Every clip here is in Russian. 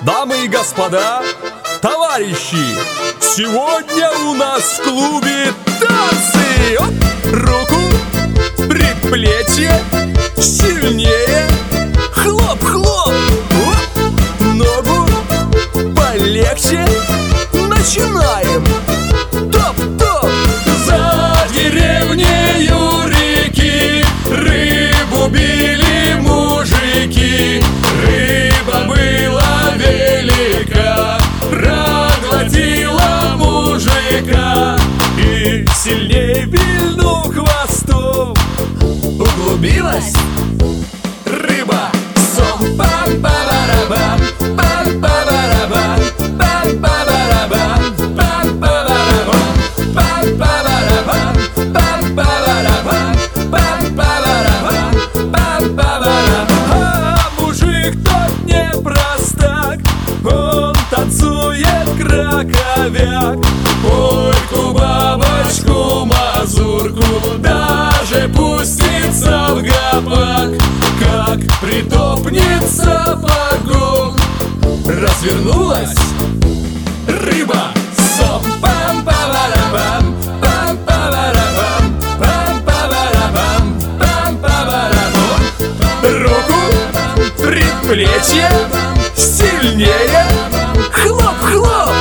Дамы и господа, товарищи, сегодня у нас в клубе танцы! Оп! Руку, предплечье, сильнее, хлоп-хлоп, ногу полегче, начинаем! Топ-топ! За деревнею реки рыбу били мужики. Рыба была велика, проглотила мужика. И сильней вильнув хвостом углубилась рыба. Сом пам-па-ба-ra-бам, пам-па-ба-ra-бам, пам-па-ба-ra-бам, пам-па-ба-ra-бам, пам-па-ба-ra-бам, пам-па-ба-ra-бам, пам-па-ба-ra-бам, пам-па-ба-ra-бам. А мужик тот не простак, он танцует краковяк. Польку, бабочку, мазурку, даже пустится в гопак. Как притопнет сапогом, развернулась рыба. Сом пам-па-ба-ra-бам, пам-па-ба-ra-бам, пам-па-ба-ra-бам, пам-па-ба-ra-бам. Руку, предплечье, сильнее, хлоп-хлоп.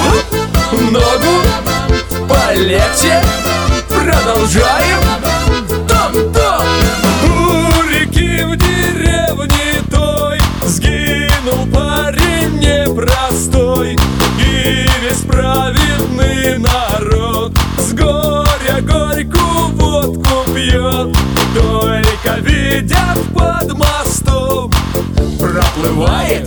Ногу полегче, продолжаем. Топ-топ! У реки в деревне той сгинул парень непростой. И весь праведный народ с горя горькую водку пьет. Только видят под мостом проплывает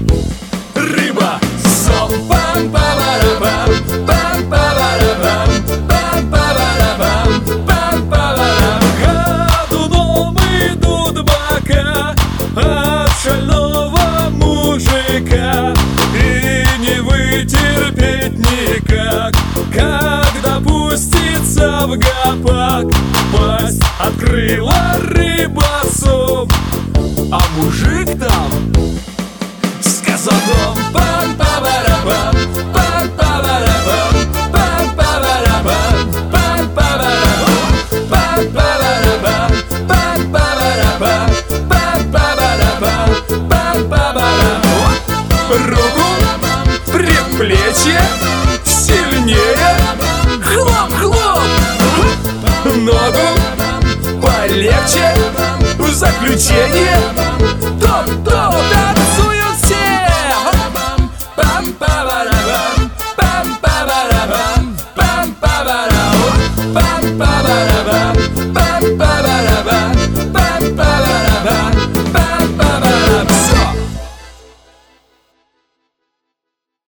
рыба. Сом пам-па-ба-ra-бам, пам-па-ба-ra-бам, пам-па-ба-ra-бам, пам-па-ба-рам. Ходуном идут бока от шального мужика. И не вытерпеть никак, когда пустится в гопак. Пасть открыла рыба сом, а мужик там с казаком. Пам-па-ба-ra-бам, пам-па-ба-ra-бам, пам-па-ба-ra-бам, пам-па-ба-ra-бам, пам-па-ба-ra-бам, пам-па-ба-ra-бам, пам-па-ба-ra-бам, пам-па-ба-ra-бам. Руку, предплечье, сильнее, хлоп-хлоп. Ногу полегче, в заключение. Топ-топ!